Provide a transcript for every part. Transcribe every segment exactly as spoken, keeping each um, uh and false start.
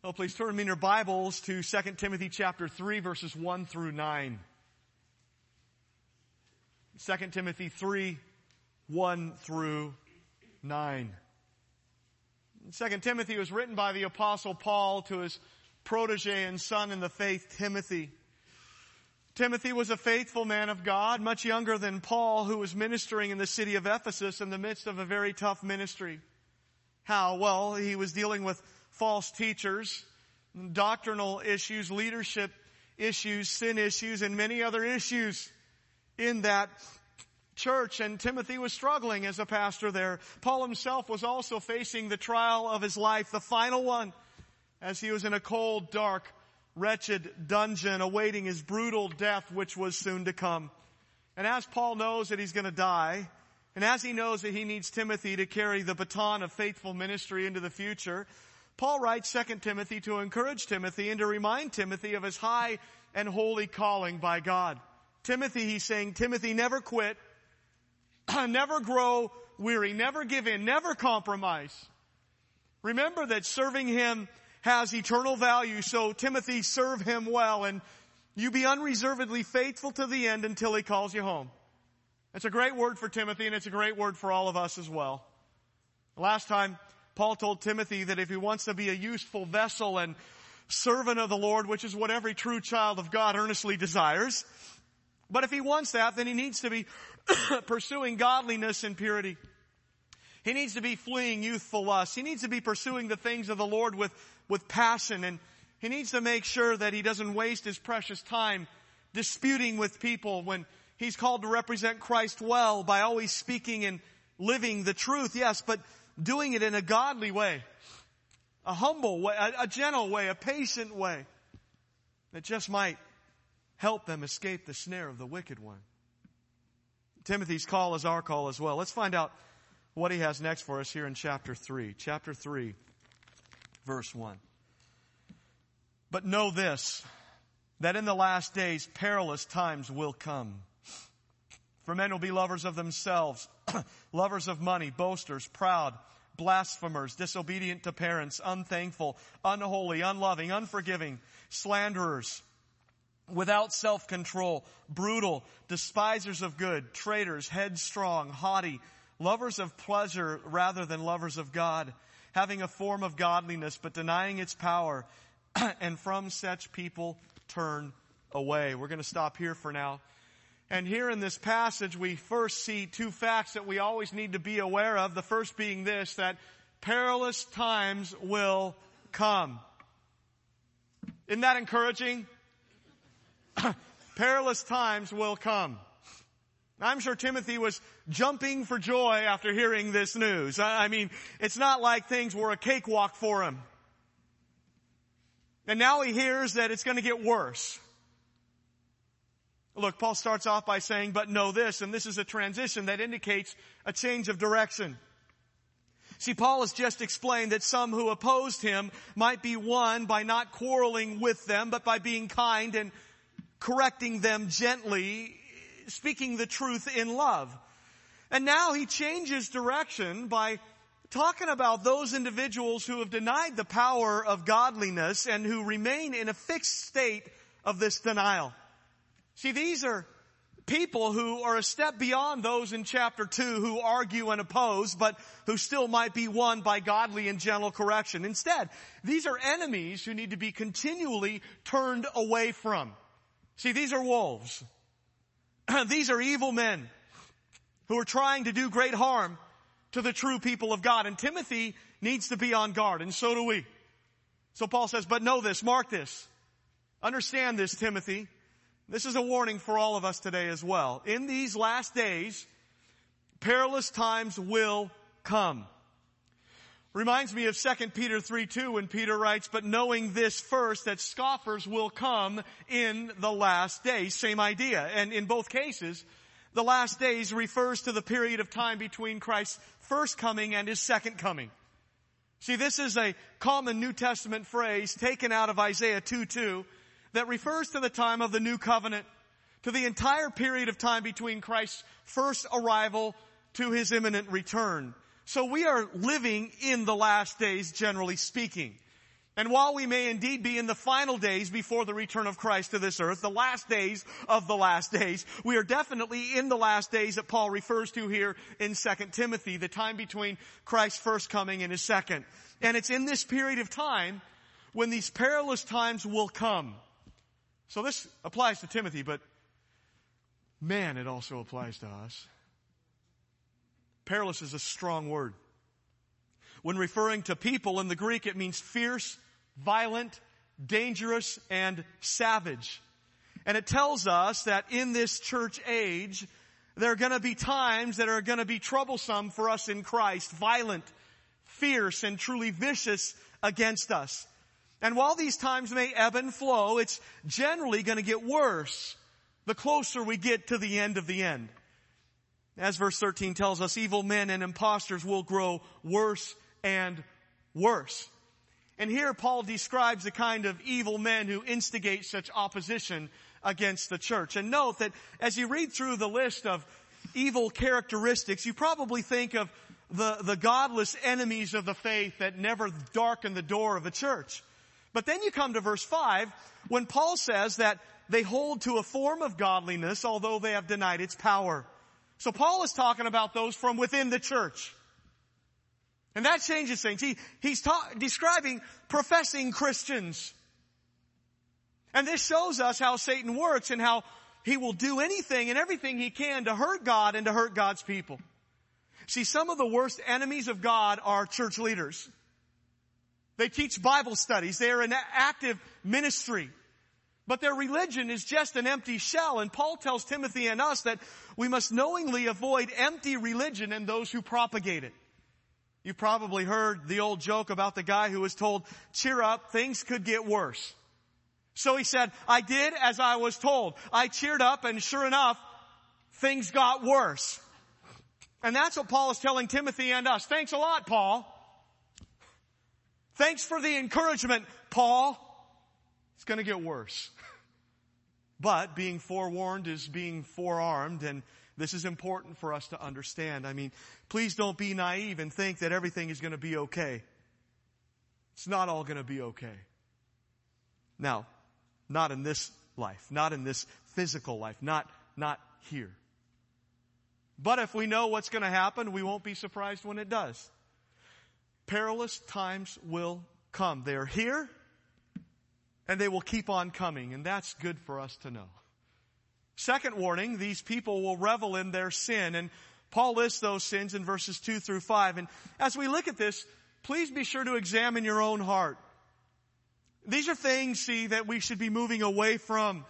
Oh, please turn in your Bibles to Second Timothy chapter three, verses one through nine. Second Timothy three, one through nine. Second Timothy was written by the Apostle Paul to his protege and son in the faith, Timothy. Timothy was a faithful man of God, much younger than Paul, who was ministering in the city of Ephesus in the midst of a very tough ministry. How? Well, he was dealing with false teachers, doctrinal issues, leadership issues, sin issues, and many other issues in that church. And Timothy was struggling as a pastor there. Paul himself was also facing the trial of his life, the final one, as he was in a cold, dark, wretched dungeon awaiting his brutal death, which was soon to come. And as Paul knows that he's going to die, and as he knows that he needs Timothy to carry the baton of faithful ministry into the future, Paul writes Second Timothy to encourage Timothy and to remind Timothy of his high and holy calling by God. Timothy, he's saying, Timothy, never quit, never grow weary, never give in, never compromise. Remember that serving him has eternal value, so Timothy, serve him well, and you be unreservedly faithful to the end until he calls you home. It's a great word for Timothy, and it's a great word for all of us as well. Last time, Paul told Timothy that if he wants to be a useful vessel and servant of the Lord, which is what every true child of God earnestly desires, but if he wants that, then he needs to be pursuing godliness and purity. He needs to be fleeing youthful lust. He needs to be pursuing the things of the Lord with, with passion, and he needs to make sure that he doesn't waste his precious time disputing with people when he's called to represent Christ well by always speaking and living the truth, yes, but doing it in a godly way, a humble way, a, a gentle way, a patient way that just might help them escape the snare of the wicked one. Timothy's call is our call as well. Let's find out what he has next for us here in chapter three. Chapter three, verse one. But know this, that in the last days perilous times will come. For men will be lovers of themselves, lovers of money, boasters, proud, blasphemers, disobedient to parents, unthankful, unholy, unloving, unforgiving, slanderers, without self-control, brutal, despisers of good, traitors, headstrong, haughty, lovers of pleasure rather than lovers of God, having a form of godliness but denying its power, and from such people turn away. We're going to stop here for now. And here in this passage, we first see two facts that we always need to be aware of. The first being this, that perilous times will come. Isn't that encouraging? Perilous times will come. I'm sure Timothy was jumping for joy after hearing this news. I mean, it's not like things were a cakewalk for him. And now he hears that it's going to get worse. Look, Paul starts off by saying, but know this, and this is a transition that indicates a change of direction. See, Paul has just explained that some who opposed him might be won by not quarreling with them, but by being kind and correcting them gently, speaking the truth in love. And now he changes direction by talking about those individuals who have denied the power of godliness and who remain in a fixed state of this denial. See, these are people who are a step beyond those in chapter two who argue and oppose, but who still might be won by godly and gentle correction. Instead, these are enemies who need to be continually turned away from. See, these are wolves. These are evil men who are trying to do great harm to the true people of God. And Timothy needs to be on guard, and so do we. So Paul says, but know this, mark this. Understand this, Timothy. This is a warning for all of us today as well. In these last days, perilous times will come. Reminds me of Second Peter three two when Peter writes, but knowing this first, that scoffers will come in the last days. Same idea. And in both cases, the last days refers to the period of time between Christ's first coming and his second coming. See, this is a common New Testament phrase taken out of Isaiah two two. That refers to the time of the new covenant, to the entire period of time between Christ's first arrival to his imminent return. So we are living in the last days, generally speaking. And while we may indeed be in the final days before the return of Christ to this earth, the last days of the last days, we are definitely in the last days that Paul refers to here in Second Timothy, the time between Christ's first coming and his second. And it's in this period of time when these perilous times will come. So this applies to Timothy, but man, it also applies to us. Perilous is a strong word. When referring to people in the Greek, it means fierce, violent, dangerous, and savage. And it tells us that in this church age, there are going to be times that are going to be troublesome for us in Christ, violent, fierce, and truly vicious against us. And while these times may ebb and flow, it's generally going to get worse the closer we get to the end of the end. As verse thirteen tells us, evil men and impostors will grow worse and worse. And here Paul describes the kind of evil men who instigate such opposition against the church. And note that as you read through the list of evil characteristics, you probably think of the, the godless enemies of the faith that never darken the door of the church. But then you come to verse five, when Paul says that they hold to a form of godliness, although they have denied its power. So Paul is talking about those from within the church. And that changes things. He, he's ta- describing professing Christians. And this shows us how Satan works and how he will do anything and everything he can to hurt God and to hurt God's people. See, some of the worst enemies of God are church leaders. They teach Bible studies. They are in active ministry. But their religion is just an empty shell. And Paul tells Timothy and us that we must knowingly avoid empty religion and those who propagate it. You probably heard the old joke about the guy who was told, cheer up, things could get worse. So he said, I did as I was told. I cheered up, and sure enough, things got worse. And that's what Paul is telling Timothy and us. Thanks a lot, Paul. Thanks for the encouragement, Paul. It's going to get worse. But being forewarned is being forearmed, and this is important for us to understand. I mean, please don't be naive and think that everything is going to be okay. It's not all going to be okay. Now, not in this life, not in this physical life, not, not here. But if we know what's going to happen, we won't be surprised when it does. Perilous times will come. They are here, and they will keep on coming, and that's good for us to know. Second warning, these people will revel in their sin, and Paul lists those sins in verses two through five. And as we look at this, please be sure to examine your own heart. These are things, see, that we should be moving away from,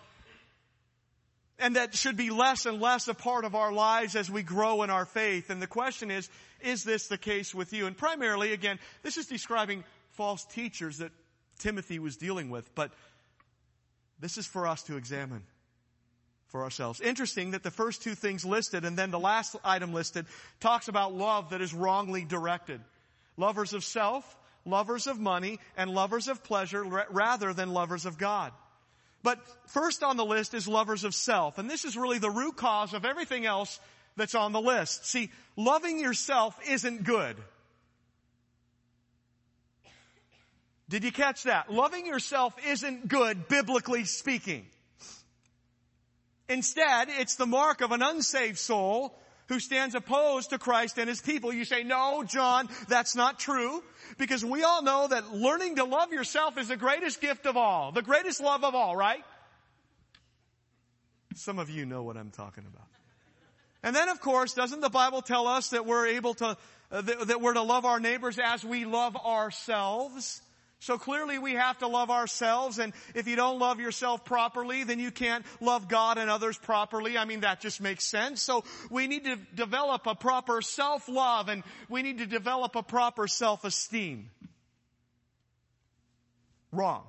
and that should be less and less a part of our lives as we grow in our faith. And the question is, is this the case with you? And primarily, again, this is describing false teachers that Timothy was dealing with, but this is for us to examine for ourselves. Interesting that the first two things listed and then the last item listed talks about love that is wrongly directed. Lovers of self, lovers of money, and lovers of pleasure rather than lovers of God. But first on the list is lovers of self, and this is really the root cause of everything else that's on the list. See, loving yourself isn't good. Did you catch that? Loving yourself isn't good, biblically speaking. Instead, it's the mark of an unsaved soul who stands opposed to Christ and His people. You say, no, John, that's not true. Because we all know that learning to love yourself is the greatest gift of all. The greatest love of all, right? Some of you know what I'm talking about. And then, of course, doesn't the Bible tell us that we're able to, uh, that, that we're to love our neighbors as we love ourselves? So clearly we have to love ourselves, and if you don't love yourself properly, then you can't love God and others properly. I mean, that just makes sense. So we need to develop a proper self-love, and we need to develop a proper self-esteem. Wrong.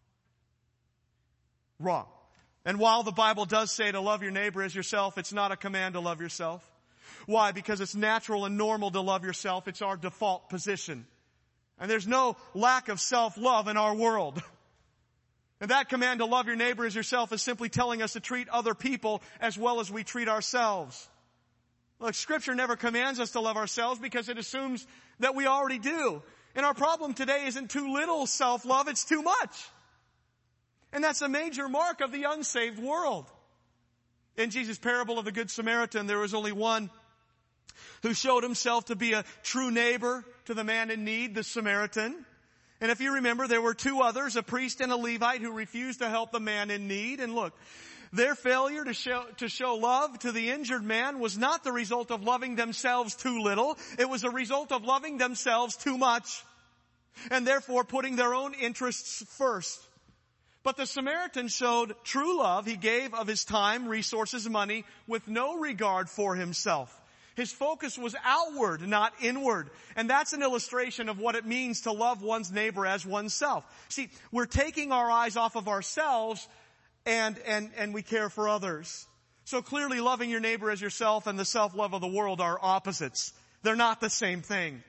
Wrong. And while the Bible does say to love your neighbor as yourself, it's not a command to love yourself. Why? Because it's natural and normal to love yourself. It's our default position. And there's no lack of self-love in our world. And that command to love your neighbor as yourself is simply telling us to treat other people as well as we treat ourselves. Look, Scripture never commands us to love ourselves because it assumes that we already do. And our problem today isn't too little self-love, it's too much. And that's a major mark of the unsaved world. In Jesus' parable of the Good Samaritan, there was only one who showed himself to be a true neighbor to the man in need, the Samaritan. And if you remember, there were two others, a priest and a Levite, who refused to help the man in need. And look, their failure to show, to show love to the injured man was not the result of loving themselves too little. It was a result of loving themselves too much, and therefore putting their own interests first. But the Samaritan showed true love. He gave of his time, resources, money, with no regard for himself. His focus was outward, not inward. And that's an illustration of what it means to love one's neighbor as oneself. See, we're taking our eyes off of ourselves and, and, and we care for others. So clearly loving your neighbor as yourself and the self-love of the world are opposites. They're not the same thing.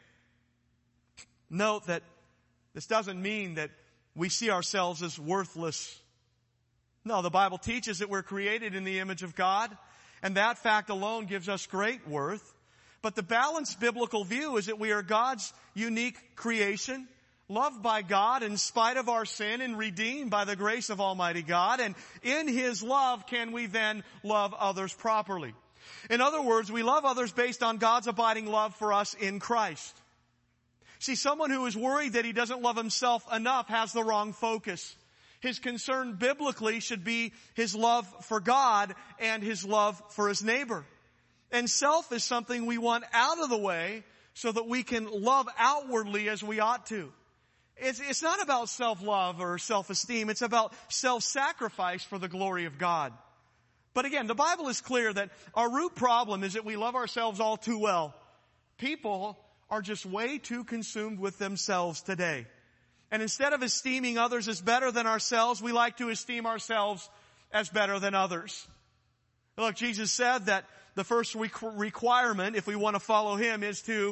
Note that this doesn't mean that we see ourselves as worthless. No, the Bible teaches that we're created in the image of God, and that fact alone gives us great worth. But the balanced biblical view is that we are God's unique creation, loved by God in spite of our sin and redeemed by the grace of Almighty God. And in His love can we then love others properly. In other words, we love others based on God's abiding love for us in Christ. See, someone who is worried that he doesn't love himself enough has the wrong focus. His concern biblically should be his love for God and his love for his neighbor. And self is something we want out of the way so that we can love outwardly as we ought to. It's, it's not about self-love or self-esteem. It's about self-sacrifice for the glory of God. But again, the Bible is clear that our root problem is that we love ourselves all too well. People are just way too consumed with themselves today. And instead of esteeming others as better than ourselves, we like to esteem ourselves as better than others. Look, Jesus said that the first requirement, if we want to follow Him, is to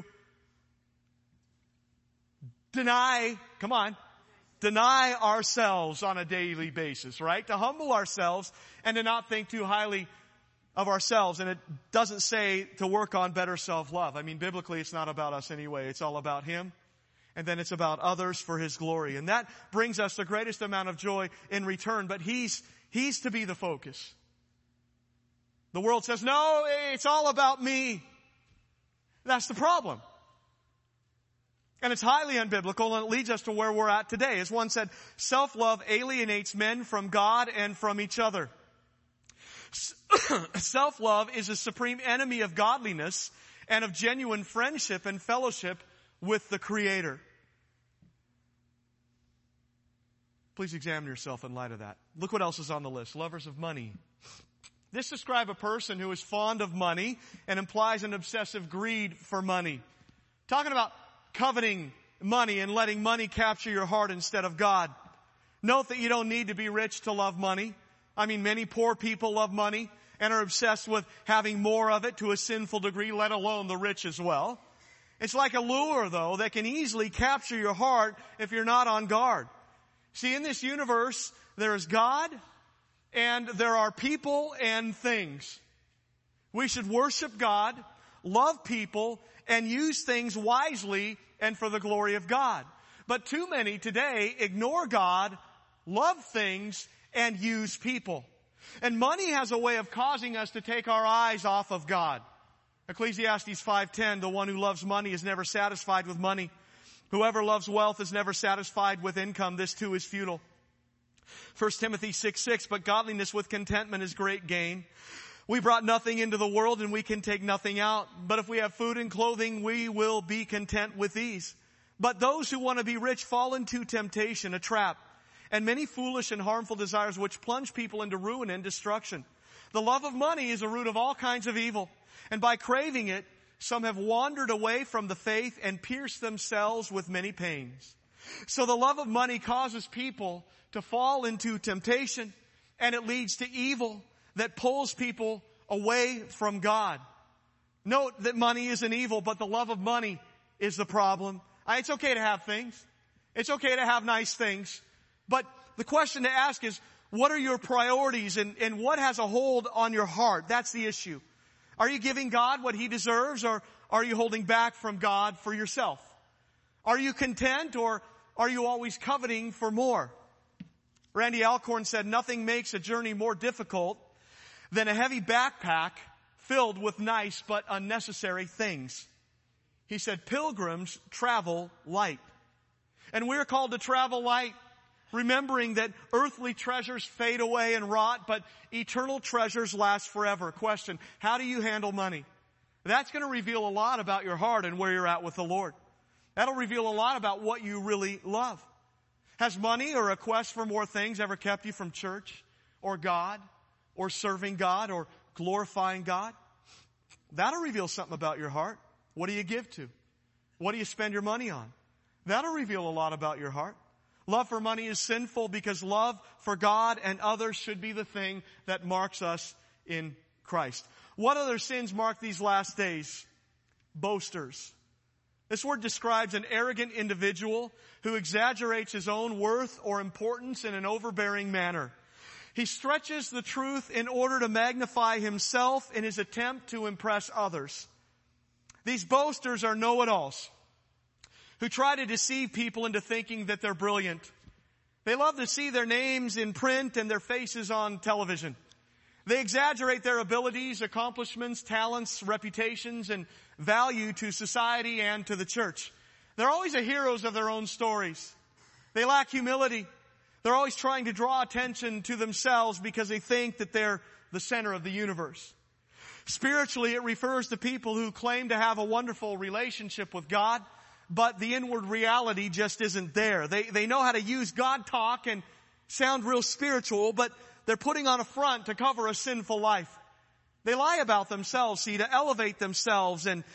deny, come on, deny ourselves on a daily basis, right? To humble ourselves and to not think too highly of ourselves. And it doesn't say to work on better self-love. I mean, biblically, it's not about us anyway. It's all about Him. And then it's about others for His glory. And that brings us the greatest amount of joy in return. But He's, He's to be the focus. The world says, no, it's all about me. That's the problem. And it's highly unbiblical, and it leads us to where we're at today. As one said, self-love alienates men from God and from each other. Self-love is a supreme enemy of godliness and of genuine friendship and fellowship with the Creator. Please examine yourself in light of that. Look what else is on the list. Lovers of money. This describes a person who is fond of money and implies an obsessive greed for money. Talking about coveting money and letting money capture your heart instead of God. Note that you don't need to be rich to love money. I mean, many poor people love money and are obsessed with having more of it to a sinful degree, let alone the rich as well. It's like a lure, though, that can easily capture your heart if you're not on guard. See, in this universe, there is God and there are people and things. We should worship God, love people, and use things wisely and for the glory of God. But too many today ignore God, love things, and use people. And money has a way of causing us to take our eyes off of God. Ecclesiastes five ten, the one who loves money is never satisfied with money. Whoever loves wealth is never satisfied with income. This too is futile. First Timothy six six, but godliness with contentment is great gain. We brought nothing into the world and we can take nothing out. But if we have food and clothing, we will be content with these. But those who want to be rich fall into temptation, a trap, and many foolish and harmful desires which plunge people into ruin and destruction. The love of money is a root of all kinds of evil. And by craving it, some have wandered away from the faith and pierced themselves with many pains. So the love of money causes people to fall into temptation, and it leads to evil that pulls people away from God. Note that money isn't evil, but the love of money is the problem. It's okay to have things. It's okay to have nice things. But the question to ask is, what are your priorities and, and what has a hold on your heart? That's the issue. Are you giving God what He deserves, or are you holding back from God for yourself? Are you content, or are you always coveting for more? Randy Alcorn said, nothing makes a journey more difficult than a heavy backpack filled with nice but unnecessary things. He said, pilgrims travel light. And we're called to travel light, remembering that earthly treasures fade away and rot, but eternal treasures last forever. Question, how do you handle money? That's going to reveal a lot about your heart and where you're at with the Lord. That'll reveal a lot about what you really love. Has money or a quest for more things ever kept you from church or God or serving God or glorifying God? That'll reveal something about your heart. What do you give to? What do you spend your money on? That'll reveal a lot about your heart. Love for money is sinful because love for God and others should be the thing that marks us in Christ. What other sins mark these last days? Boasters. This word describes an arrogant individual who exaggerates his own worth or importance in an overbearing manner. He stretches the truth in order to magnify himself in his attempt to impress others. These boasters are know-it-alls who try to deceive people into thinking that they're brilliant. They love to see their names in print and their faces on television. They exaggerate their abilities, accomplishments, talents, reputations, and value to society and to the church. They're always the heroes of their own stories. They lack humility. They're always trying to draw attention to themselves because they think that they're the center of the universe. Spiritually, it refers to people who claim to have a wonderful relationship with God, but the inward reality just isn't there. They, they know how to use God talk and sound real spiritual, but they're putting on a front to cover a sinful life. They lie about themselves, see, to elevate themselves and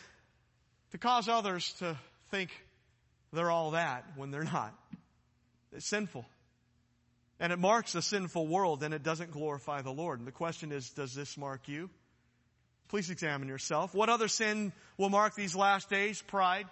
to cause others to think they're all that when they're not. It's sinful. And it marks a sinful world, and it doesn't glorify the Lord. And the question is, does this mark you? Please examine yourself. What other sin will mark these last days? Pride.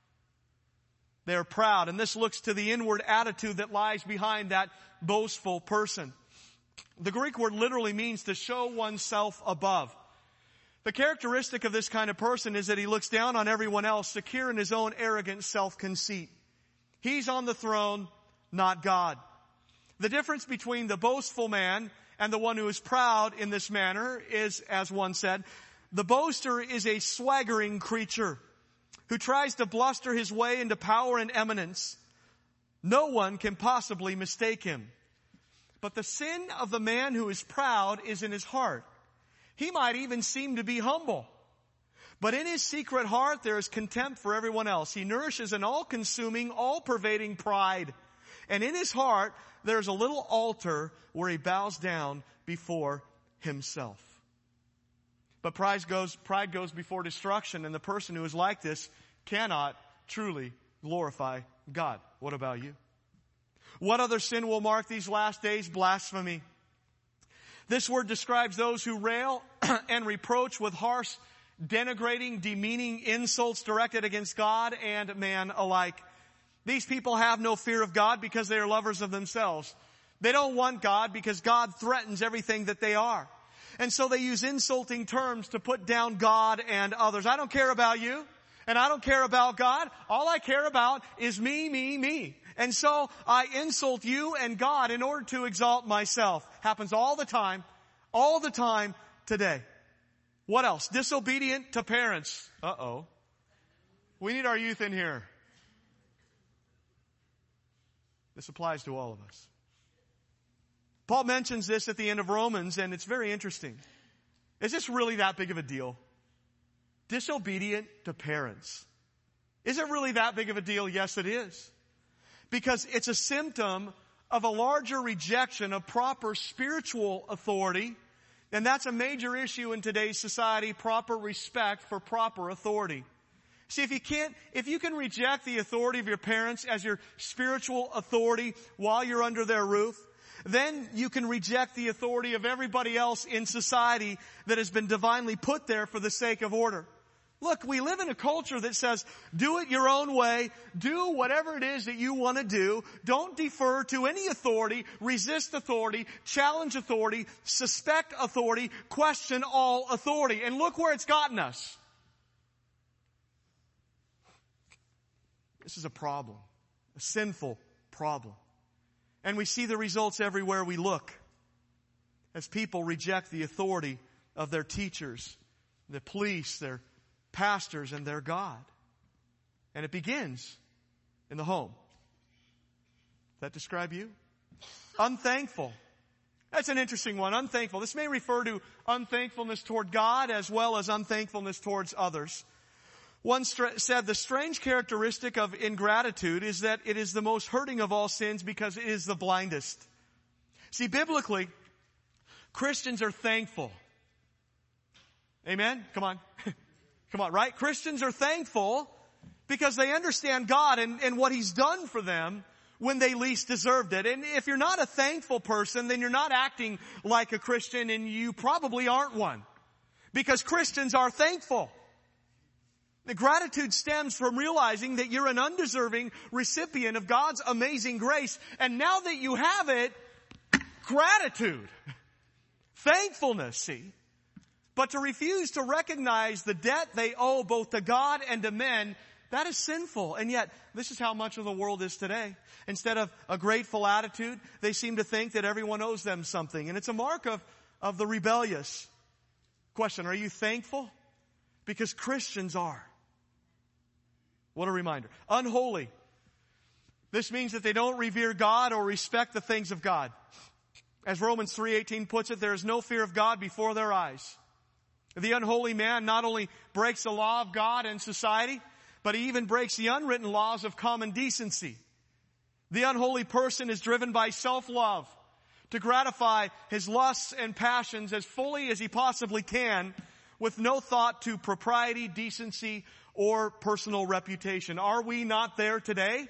They're proud. And this looks to the inward attitude that lies behind that boastful person. The Greek word literally means to show oneself above. The characteristic of this kind of person is that he looks down on everyone else, secure in his own arrogant self-conceit. He's on the throne, not God. The difference between the boastful man and the one who is proud in this manner is, as one said, the boaster is a swaggering creature who tries to bluster his way into power and eminence. No one can possibly mistake him. But the sin of the man who is proud is in his heart. He might even seem to be humble. But in his secret heart there is contempt for everyone else. He nourishes an all-consuming, all-pervading pride. And in his heart there's a little altar where he bows down before himself. But pride goes, pride goes before destruction, and the person who is like this cannot truly glorify God. What about you? What other sin will mark these last days? Blasphemy. This word describes those who rail and reproach with harsh, denigrating, demeaning insults directed against God and man alike. These people have no fear of God because they are lovers of themselves. They don't want God because God threatens everything that they are. And so they use insulting terms to put down God and others. I don't care about you, and I don't care about God. All I care about is me, me, me. And so I insult you and God in order to exalt myself. Happens all the time, all the time today. What else? Disobedient to parents. Uh-oh. We need our youth in here. This applies to all of us. Paul mentions this at the end of Romans, and it's very interesting. Is this really that big of a deal? Disobedient to parents. Is it really that big of a deal? Yes, it is. Because it's a symptom of a larger rejection of proper spiritual authority, and that's a major issue in today's society, proper respect for proper authority. See, if you can't, if you can reject the authority of your parents as your spiritual authority while you're under their roof, then you can reject the authority of everybody else in society that has been divinely put there for the sake of order. Look, we live in a culture that says, do it your own way, do whatever it is that you want to do, don't defer to any authority, resist authority, challenge authority, suspect authority, question all authority. And look where it's gotten us. This is a problem, a sinful problem. And we see the results everywhere we look as people reject the authority of their teachers, the police, their pastors, and their God. And it begins in the home. Does that describe you? Unthankful. That's an interesting one. Unthankful. This may refer to unthankfulness toward God as well as unthankfulness towards others. One str- said the strange characteristic of ingratitude is that it is the most hurting of all sins because it is the blindest. See, biblically, Christians are thankful. Amen? Come on. Come on, right? Christians are thankful because they understand God and, and what He's done for them when they least deserved it. And if you're not a thankful person, then you're not acting like a Christian, and you probably aren't one. Because Christians are thankful. The gratitude stems from realizing that you're an undeserving recipient of God's amazing grace. And now that you have it, gratitude. Thankfulness, see. But to refuse to recognize the debt they owe both to God and to men, that is sinful. And yet, this is how much of the world is today. Instead of a grateful attitude, they seem to think that everyone owes them something. And it's a mark of, of the rebellious. Question, are you thankful? Because Christians are. What a reminder. Unholy. This means that they don't revere God or respect the things of God. As Romans three eighteen puts it, there is no fear of God before their eyes. The unholy man not only breaks the law of God and society, but he even breaks the unwritten laws of common decency. The unholy person is driven by self-love to gratify his lusts and passions as fully as he possibly can, with no thought to propriety, decency, or personal reputation. Are we not there today?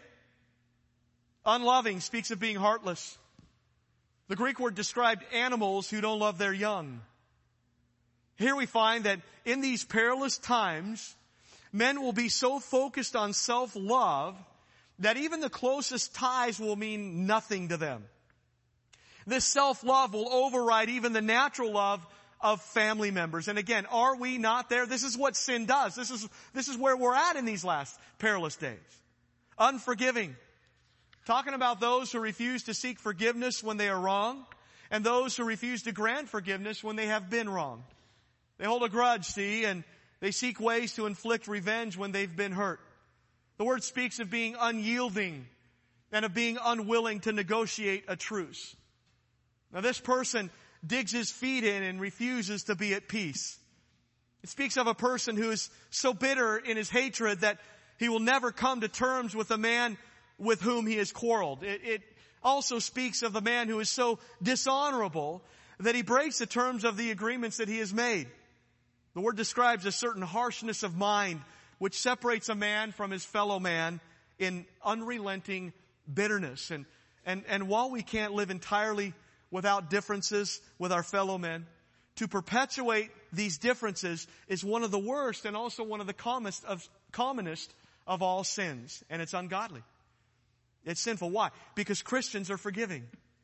Unloving speaks of being heartless. The Greek word described animals who don't love their young. Here we find that in these perilous times, men will be so focused on self-love that even the closest ties will mean nothing to them. This self-love will override even the natural love of family members. And again, are we not there? This is what sin does. This is, this is where we're at in these last perilous days. Unforgiving. Talking about those who refuse to seek forgiveness when they are wrong, and those who refuse to grant forgiveness when they have been wrong. They hold a grudge, see, and they seek ways to inflict revenge when they've been hurt. The word speaks of being unyielding and of being unwilling to negotiate a truce. Now this person digs his feet in and refuses to be at peace. It speaks of a person who is so bitter in his hatred that he will never come to terms with a man with whom he has quarreled. It, it also speaks of the man who is so dishonorable that he breaks the terms of the agreements that he has made. The word describes a certain harshness of mind which separates a man from his fellow man in unrelenting bitterness. And, and, and while we can't live entirely without differences with our fellow men, to perpetuate these differences is one of the worst and also one of the commonest of, commonest of all sins. And it's ungodly. It's sinful. Why? Because Christians are forgiving.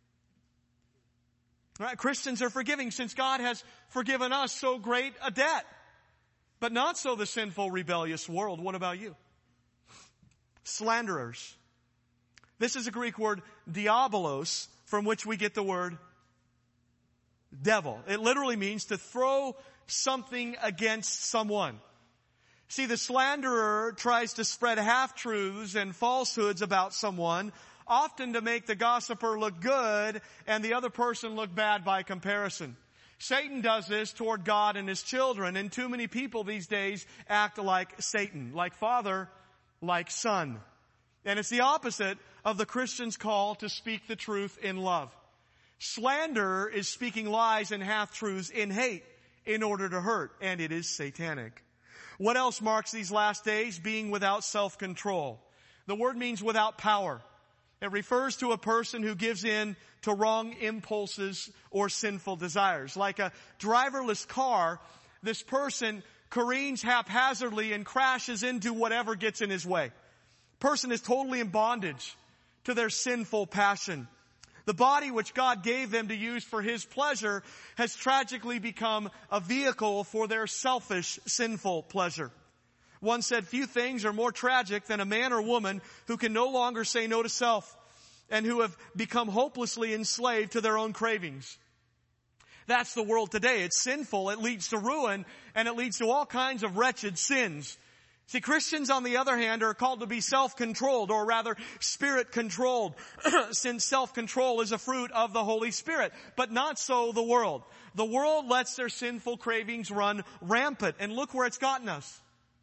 Right? Christians are forgiving since God has forgiven us so great a debt. But not so the sinful, rebellious world. What about you? Slanderers. This is a Greek word, diabolos, from which we get the word devil. It literally means to throw something against someone. See, the slanderer tries to spread half-truths and falsehoods about someone, often to make the gossiper look good and the other person look bad by comparison. Satan does this toward God and His children, and too many people these days act like Satan, like father, like son. And it's the opposite of the Christian's call to speak the truth in love. Slander is speaking lies and half-truths in hate in order to hurt, and it is satanic. What else marks these last days? Being without self-control. The word means without power. It refers to a person who gives in to wrong impulses or sinful desires. Like a driverless car, this person careens haphazardly and crashes into whatever gets in his way. Person is totally in bondage to their sinful passion. The body which God gave them to use for His pleasure has tragically become a vehicle for their selfish, sinful pleasure. One said, few things are more tragic than a man or woman who can no longer say no to self and who have become hopelessly enslaved to their own cravings. That's the world today. It's sinful. It leads to ruin, and it leads to all kinds of wretched sins. See, Christians, on the other hand, are called to be self-controlled, or rather, spirit-controlled, since self-control is a fruit of the Holy Spirit. But not so the world. The world lets their sinful cravings run rampant, and look where it's gotten us.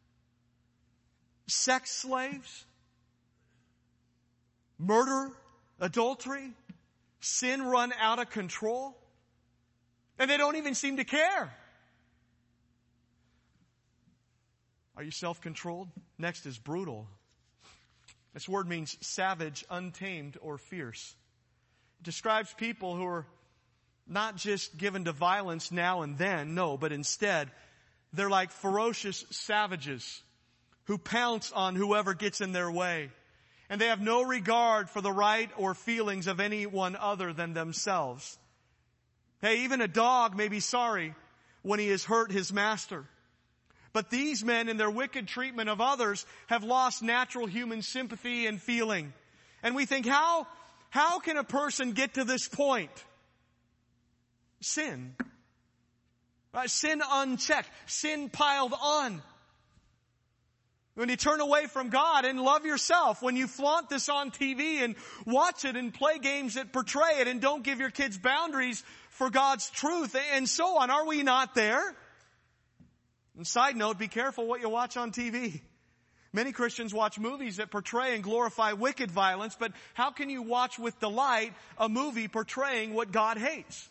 Sex slaves, murder, adultery, sin run out of control, and they don't even seem to care. Are you self-controlled? Next is brutal. This word means savage, untamed, or fierce. It describes people who are not just given to violence now and then, no, but instead, they're like ferocious savages who pounce on whoever gets in their way. And they have no regard for the right or feelings of anyone other than themselves. Hey, even a dog may be sorry when he has hurt his master. But these men, in their wicked treatment of others, have lost natural human sympathy and feeling. And we think, how, how can a person get to this point? Sin. Right? Sin unchecked. Sin piled on. When you turn away from God and love yourself, when you flaunt this on T V and watch it and play games that portray it and don't give your kids boundaries for God's truth and so on, are we not there? And side note, be careful what you watch on T V. Many Christians watch movies that portray and glorify wicked violence, but how can you watch with delight a movie portraying what God hates?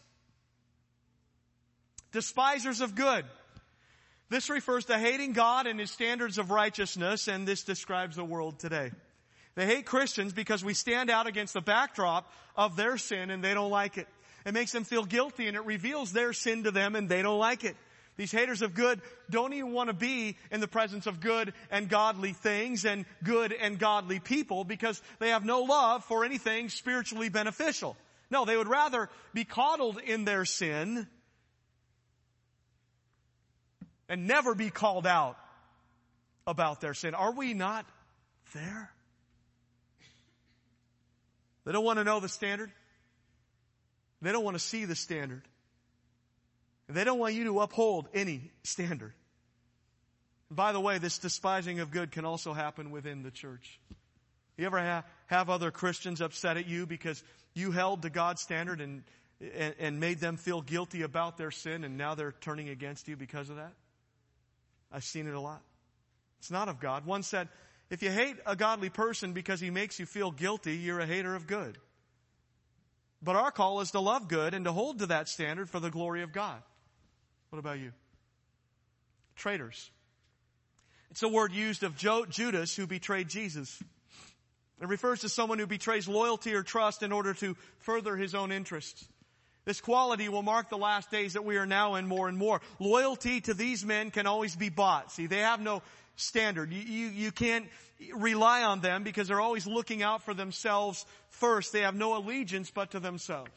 Despisers of good. This refers to hating God and His standards of righteousness, and this describes the world today. They hate Christians because we stand out against the backdrop of their sin and they don't like it. It makes them feel guilty and it reveals their sin to them and they don't like it. These haters of good don't even want to be in the presence of good and godly things and good and godly people because they have no love for anything spiritually beneficial. No, they would rather be coddled in their sin and never be called out about their sin. Are we not there? They don't want to know the standard. They don't want to see the standard. They don't want you to uphold any standard. And by the way, this despising of good can also happen within the church. You ever ha- have other Christians upset at you because you held to God's standard and, and, and made them feel guilty about their sin and now they're turning against you because of that? I've seen it a lot. It's not of God. One said, if you hate a godly person because he makes you feel guilty, you're a hater of good. But our call is to love good and to hold to that standard for the glory of God. What about you? Traitors. It's a word used of Jo- Judas who betrayed Jesus. It refers to someone who betrays loyalty or trust in order to further his own interests. This quality will mark the last days that we are now in more and more. Loyalty to these men can always be bought. See, they have no standard. You, you, you can't rely on them because they're always looking out for themselves first. They have no allegiance but to themselves.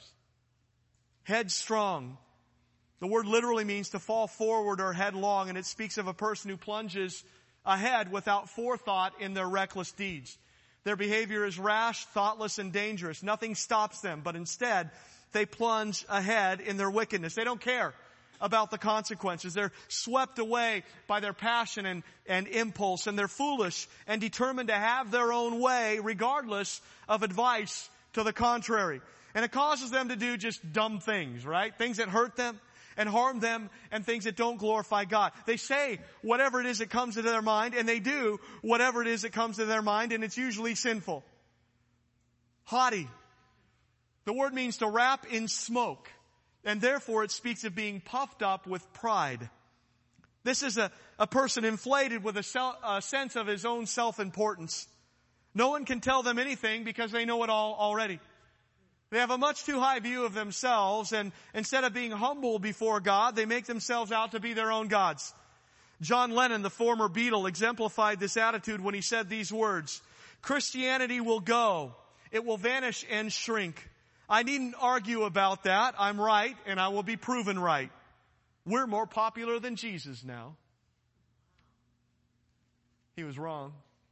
Headstrong. The word literally means to fall forward or headlong, and it speaks of a person who plunges ahead without forethought in their reckless deeds. Their behavior is rash, thoughtless, and dangerous. Nothing stops them, but instead, they plunge ahead in their wickedness. They don't care about the consequences. They're swept away by their passion and, and impulse, and they're foolish and determined to have their own way regardless of advice to the contrary. And it causes them to do just dumb things, right? Things that hurt them and harm them and things that don't glorify God. They say whatever it is that comes to their mind, and they do whatever it is that comes to their mind, and it's usually sinful. Haughty. The word means to wrap in smoke, and therefore it speaks of being puffed up with pride. This is a, a person inflated with a, self, a sense of his own self-importance. No one can tell them anything because they know it all already. They have a much too high view of themselves, and instead of being humble before God, they make themselves out to be their own gods. John Lennon, the former Beatle, exemplified this attitude when he said these words, "Christianity will go. It will vanish and shrink. I needn't argue about that. I'm right, and I will be proven right. We're more popular than Jesus now." he was wrong.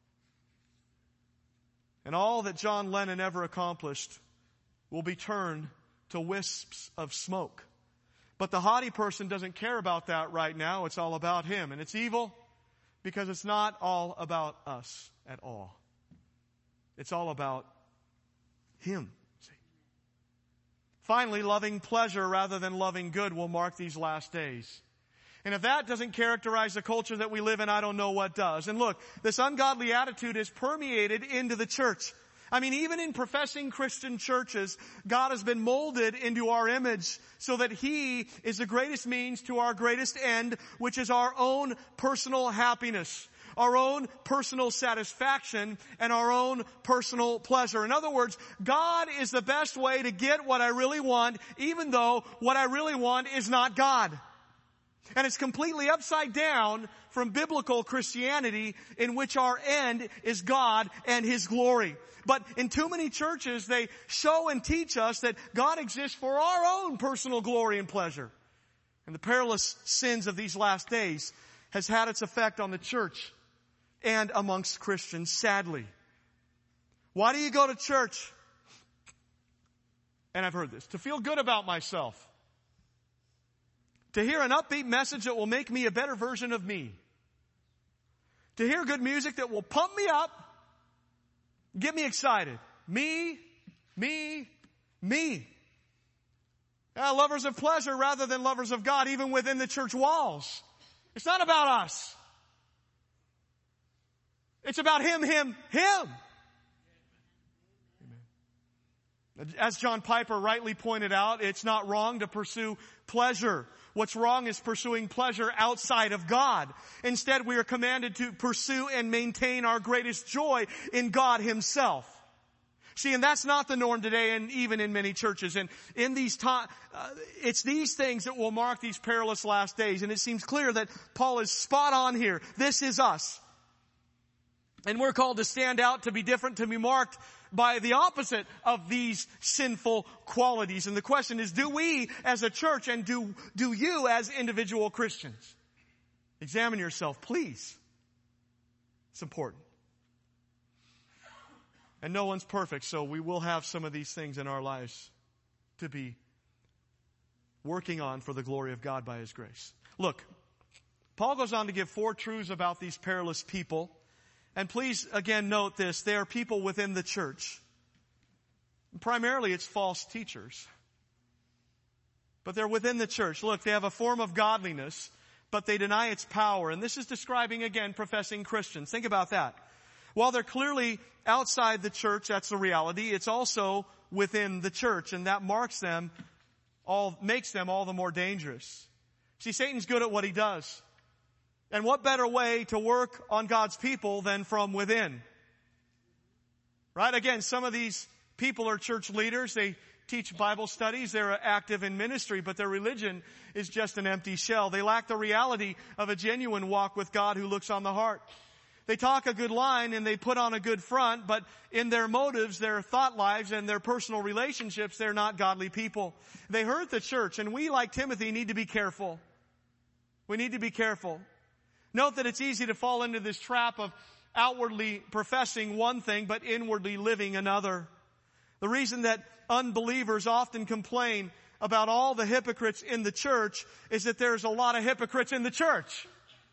And all that John Lennon ever accomplished will be turned to wisps of smoke. But the haughty person doesn't care about that right now. It's all about him. And it's evil because it's not all about us at all. It's all about him. See? Finally, loving pleasure rather than loving good will mark these last days. And if that doesn't characterize the culture that we live in, I don't know what does. And look, this ungodly attitude is permeated into the church. I mean, even in professing Christian churches, God has been molded into our image so that He is the greatest means to our greatest end, which is our own personal happiness, our own personal satisfaction, and our own personal pleasure. In other words, God is the best way to get what I really want, even though what I really want is not God. And it's completely upside down from biblical Christianity, in which our end is God and His glory. But in too many churches, they show and teach us that God exists for our own personal glory and pleasure. And the perilous sins of these last days has had its effect on the church and amongst Christians, sadly. Why do you go to church? And I've heard this. To feel good about myself. To hear an upbeat message that will make me a better version of me. To hear good music that will pump me up, get me excited. Me, me, me. Uh, lovers of pleasure rather than lovers of God, even within the church walls. It's not about us. It's about Him, Him, Him. Amen. As John Piper rightly pointed out, it's not wrong to pursue pleasure. What's wrong is pursuing pleasure outside of God. Instead, we are commanded to pursue and maintain our greatest joy in God Himself. See, and that's not the norm today, and even in many churches. And in these times, uh, it's these things that will mark these perilous last days. And it seems clear that Paul is spot on here. This is us. And we're called to stand out, to be different, to be marked by the opposite of these sinful qualities. And the question is, do we as a church, and do, do you as individual Christians? Examine yourself, please. It's important. And no one's perfect, so we will have some of these things in our lives to be working on for the glory of God by His grace. Look, Paul goes on to give four truths about these perilous people. And please, again, note this. They are people within the church. Primarily, it's false teachers. But they're within the church. Look, they have a form of godliness, but they deny its power. And this is describing, again, professing Christians. Think about that. While they're clearly outside the church, that's the reality, it's also within the church. And that marks them, all makes them all the more dangerous. See, Satan's good at what he does. And what better way to work on God's people than from within? Right? Again, some of these people are church leaders. They teach Bible studies. They're active in ministry, but their religion is just an empty shell. They lack the reality of a genuine walk with God who looks on the heart. They talk a good line and they put on a good front, but in their motives, their thought lives, and their personal relationships, they're not godly people. They hurt the church, and we, like Timothy, need to be careful. We need to be careful. Note that it's easy to fall into this trap of outwardly professing one thing, but inwardly living another. The reason that unbelievers often complain about all the hypocrites in the church is that there's a lot of hypocrites in the church.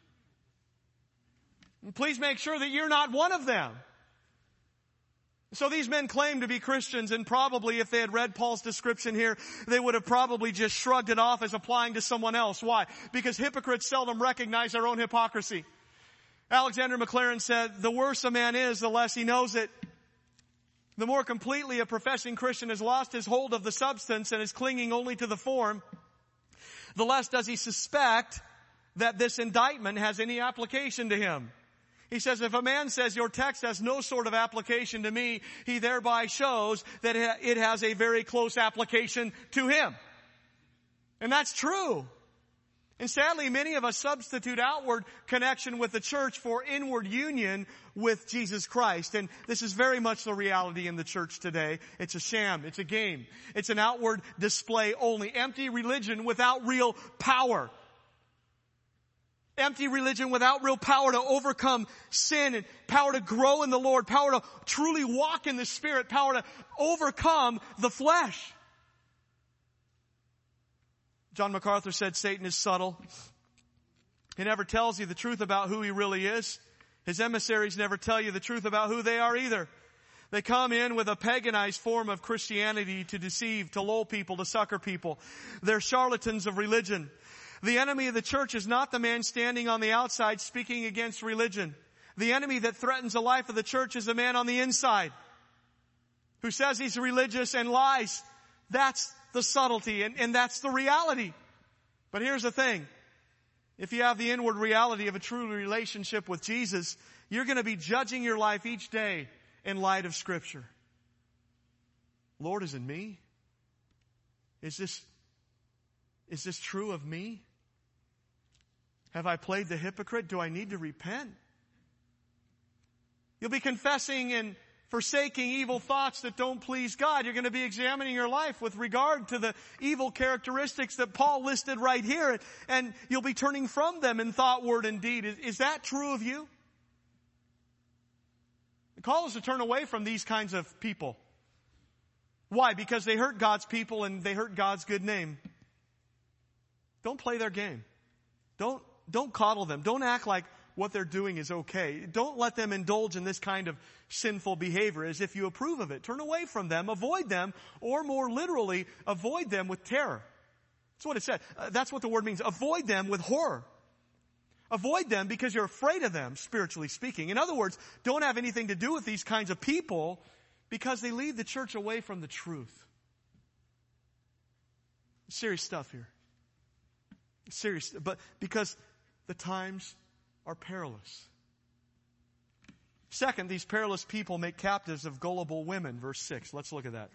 And please make sure that you're not one of them. So these men claim to be Christians, and probably if they had read Paul's description here, they would have probably just shrugged it off as applying to someone else. Why? Because hypocrites seldom recognize their own hypocrisy. Alexander Maclaren said, the worse a man is, the less he knows it. The more completely a professing Christian has lost his hold of the substance and is clinging only to the form, the less does he suspect that this indictment has any application to him. He says, if a man says your text has no sort of application to me, he thereby shows that it has a very close application to him. And that's true. And sadly, many of us substitute outward connection with the church for inward union with Jesus Christ. And this is very much the reality in the church today. It's a sham. It's a game. It's an outward display only. Empty religion without real power. empty religion without real power to overcome sin and power to grow in the Lord, power to truly walk in the Spirit, power to overcome the flesh. John MacArthur said Satan is subtle. He never tells you the truth about who he really is. His emissaries never tell you the truth about who they are either. They come in with a paganized form of Christianity to deceive, to lull people, to sucker people. They're charlatans of religion. The enemy of the church is not the man standing on the outside speaking against religion. The enemy that threatens the life of the church is the man on the inside who says he's religious and lies. That's the subtlety, and, and that's the reality. But here's the thing. If you have the inward reality of a true relationship with Jesus, you're going to be judging your life each day in light of Scripture. Lord, is it me? Is this, is this true of me? Have I played the hypocrite? Do I need to repent? You'll be confessing and forsaking evil thoughts that don't please God. You're going to be examining your life with regard to the evil characteristics that Paul listed right here. And you'll be turning from them in thought, word, and deed. Is, is that true of you? The call is to turn away from these kinds of people. Why? Because they hurt God's people and they hurt God's good name. Don't play their game. Don't, don't coddle them. Don't act like what they're doing is okay. Don't let them indulge in this kind of sinful behavior as if you approve of it. Turn away from them, avoid them, or more literally, avoid them with terror. That's what it said. Uh, that's what the word means. Avoid them with horror. Avoid them because you're afraid of them, spiritually speaking. In other words, don't have anything to do with these kinds of people because they lead the church away from the truth. Serious stuff here. Serious, but because the times are perilous. Second, these perilous people make captives of gullible women. Verse six. Let's look at that.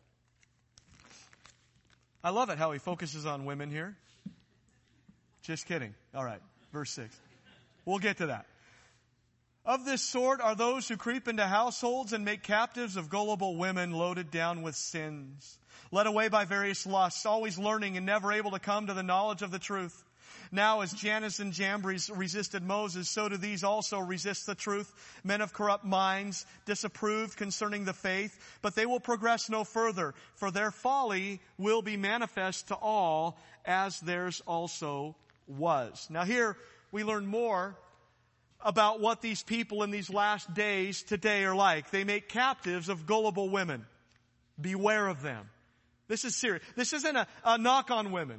I love it how he focuses on women here. Just kidding. All right. Verse six. We'll get to that. Of this sort are those who creep into households and make captives of gullible women loaded down with sins, led away by various lusts, always learning and never able to come to the knowledge of the truth. Now, as Jannes and Jambres resisted Moses, so do these also resist the truth. Men of corrupt minds, disapproved concerning the faith, but they will progress no further, for their folly will be manifest to all, as theirs also was. Now here, we learn more about what these people in these last days today are like. They make captives of gullible women. Beware of them. This is serious. This isn't a, a knock on women.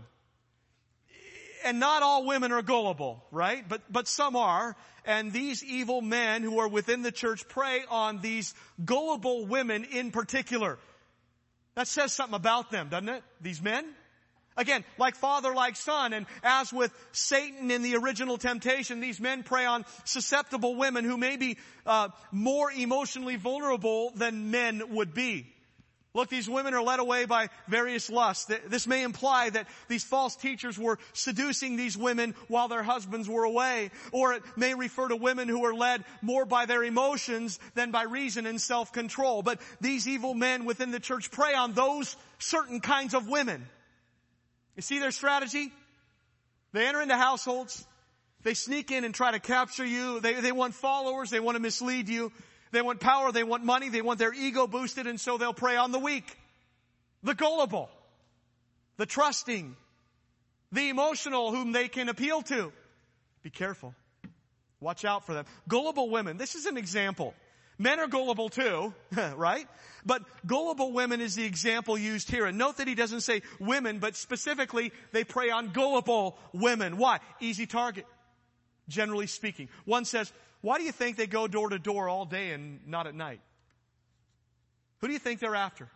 And not all women are gullible, right? But, but some are. And these evil men who are within the church prey on these gullible women in particular. That says something about them, doesn't it? These men. Again, like father, like son. And as with Satan in the original temptation, these men prey on susceptible women who may be uh, more emotionally vulnerable than men would be. Look, these women are led away by various lusts. This may imply that these false teachers were seducing these women while their husbands were away. Or it may refer to women who are led more by their emotions than by reason and self-control. But these evil men within the church prey on those certain kinds of women. You see their strategy? They enter into households. They sneak in and try to capture you. They, they want followers. They want to mislead you. They want power, they want money, they want their ego boosted, and so they'll prey on the weak, the gullible, the trusting, the emotional whom they can appeal to. Be careful. Watch out for them. Gullible women. This is an example. Men are gullible too, right? But gullible women is the example used here. And note that he doesn't say women, but specifically they prey on gullible women. Why? Easy target, generally speaking. One says, why do you think they go door to door all day and not at night? Who do you think they're after?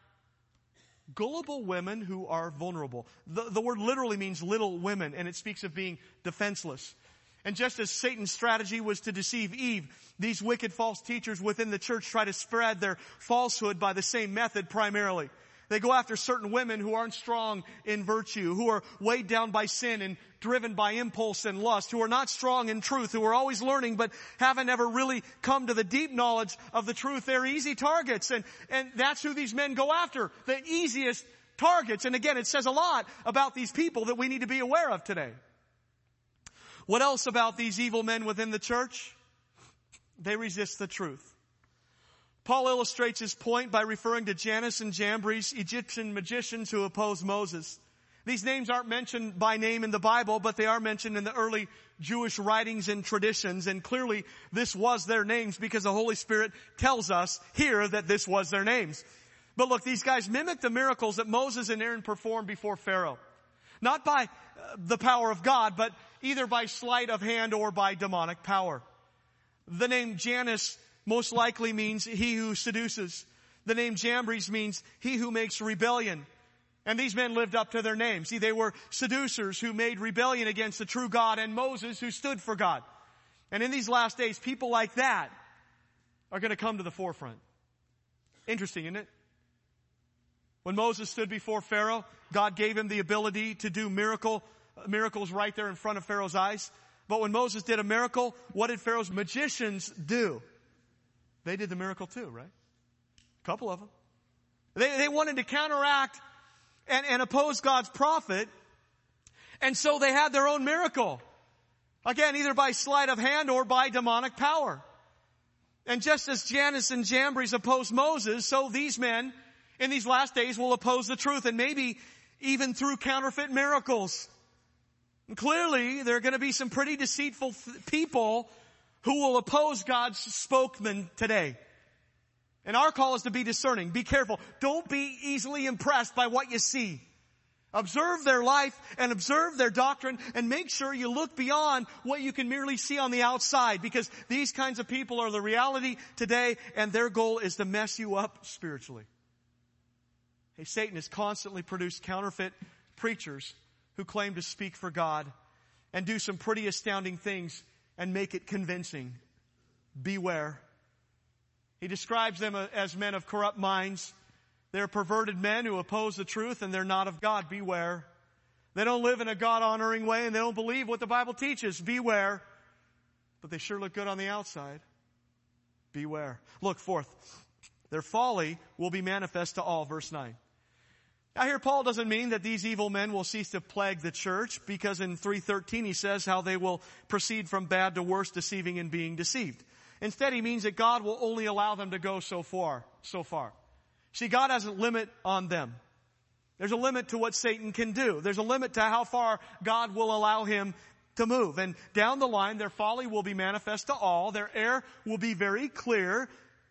Gullible women who are vulnerable. The, the word literally means little women, and it speaks of being defenseless. And just as Satan's strategy was to deceive Eve, these wicked false teachers within the church try to spread their falsehood by the same method primarily. They go after certain women who aren't strong in virtue, who are weighed down by sin and driven by impulse and lust, who are not strong in truth, who are always learning but haven't ever really come to the deep knowledge of the truth. They're easy targets, and, and that's who these men go after, the easiest targets. And again, it says a lot about these people that we need to be aware of today. What else about these evil men within the church? They resist the truth. Paul illustrates his point by referring to Jannes and Jambres, Egyptian magicians who opposed Moses. These names aren't mentioned by name in the Bible, but they are mentioned in the early Jewish writings and traditions, and clearly this was their names because the Holy Spirit tells us here that this was their names. But look, these guys mimicked the miracles that Moses and Aaron performed before Pharaoh. Not by uh, the power of God, but either by sleight of hand or by demonic power. The name Jannes most likely means he who seduces. The name Jambres means he who makes rebellion. And these men lived up to their names. See, they were seducers who made rebellion against the true God, and Moses who stood for God. And in these last days, people like that are going to come to the forefront. Interesting, isn't it? When Moses stood before Pharaoh, God gave him the ability to do miracle, miracles right there in front of Pharaoh's eyes. But when Moses did a miracle, what did Pharaoh's magicians do? They did the miracle too, right? A couple of them. They, they wanted to counteract and, and oppose God's prophet. And so they had their own miracle. Again, either by sleight of hand or by demonic power. And just as Jannes and Jambres opposed Moses, so these men in these last days will oppose the truth, and maybe even through counterfeit miracles. And clearly, there are going to be some pretty deceitful th- people who will oppose God's spokesman today. And our call is to be discerning. Be careful. Don't be easily impressed by what you see. Observe their life and observe their doctrine, and make sure you look beyond what you can merely see on the outside, because these kinds of people are the reality today, and their goal is to mess you up spiritually. Hey, Satan has constantly produced counterfeit preachers who claim to speak for God and do some pretty astounding things and make it convincing. Beware. He describes them as men of corrupt minds. They're perverted men who oppose the truth, and they're not of God. Beware. They don't live in a God-honoring way, and they don't believe what the Bible teaches. Beware. But they sure look good on the outside. Beware. Look, fourth, their folly will be manifest to all. Verse nine. Now here Paul doesn't mean that these evil men will cease to plague the church, because in three thirteen he says how they will proceed from bad to worse, deceiving and being deceived. Instead, he means that God will only allow them to go so far, so far. See, God has a limit on them. There's a limit to what Satan can do. There's a limit to how far God will allow him to move. And down the line, their folly will be manifest to all. Their error will be very clear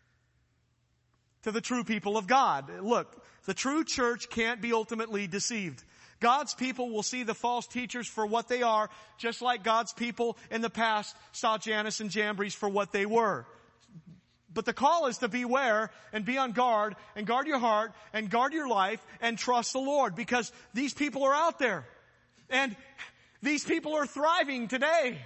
to the true people of God. Look, the true church can't be ultimately deceived. God's people will see the false teachers for what they are, just like God's people in the past saw Jannes and Jambres for what they were. But the call is to beware and be on guard and guard your heart and guard your life and trust the Lord, because these people are out there and these people are thriving today.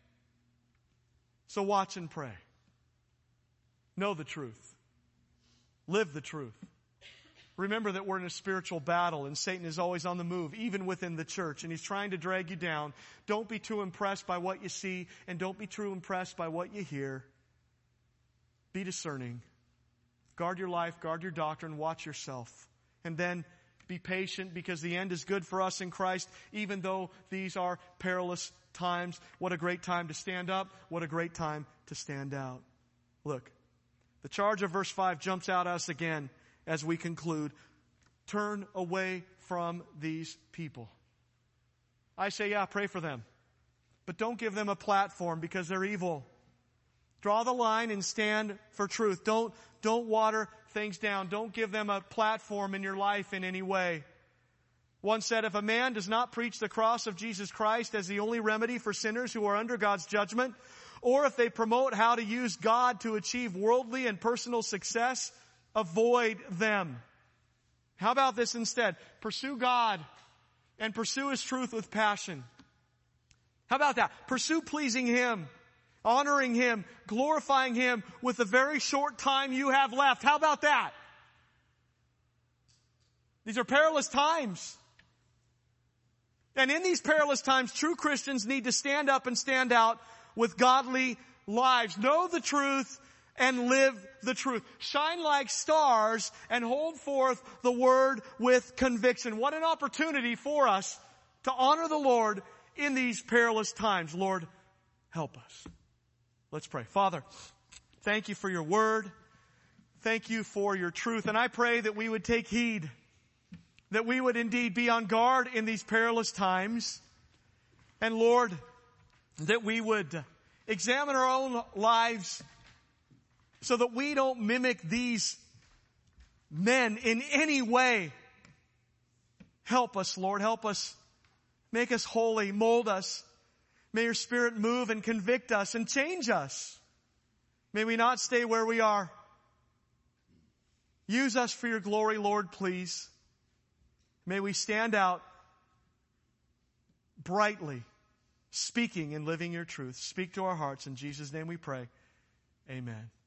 So watch and pray. Know the truth. Live the truth. Remember that we're in a spiritual battle, and Satan is always on the move, even within the church, and he's trying to drag you down. Don't be too impressed by what you see, and don't be too impressed by what you hear. Be discerning. Guard your life, guard your doctrine, watch yourself. And then be patient, because the end is good for us in Christ, even though these are perilous times. What a great time to stand up. What a great time to stand out. Look, the charge of verse five jumps out at us again as we conclude. Turn away from these people. I say, yeah, pray for them. But don't give them a platform, because they're evil. Draw the line and stand for truth. Don't, don't water things down. Don't give them a platform in your life in any way. One said, if a man does not preach the cross of Jesus Christ as the only remedy for sinners who are under God's judgment, or if they promote how to use God to achieve worldly and personal success, avoid them. How about this instead? Pursue God and pursue His truth with passion. How about that? Pursue pleasing Him, honoring Him, glorifying Him with the very short time you have left. How about that? These are perilous times. And in these perilous times, true Christians need to stand up and stand out with godly lives. Know the truth and live the truth. Shine like stars and hold forth the word with conviction. What an opportunity for us to honor the Lord in these perilous times. Lord, help us. Let's pray. Father, thank you for your word. Thank you for your truth. And I pray that we would take heed, that we would indeed be on guard in these perilous times. And Lord, that we would examine our own lives so that we don't mimic these men in any way. Help us, Lord. Help us. Make us holy. Mold us. May your Spirit move and convict us and change us. May we not stay where we are. Use us for your glory, Lord, please. May we stand out brightly, speaking and living your truth. Speak to our hearts. In Jesus' name we pray. Amen.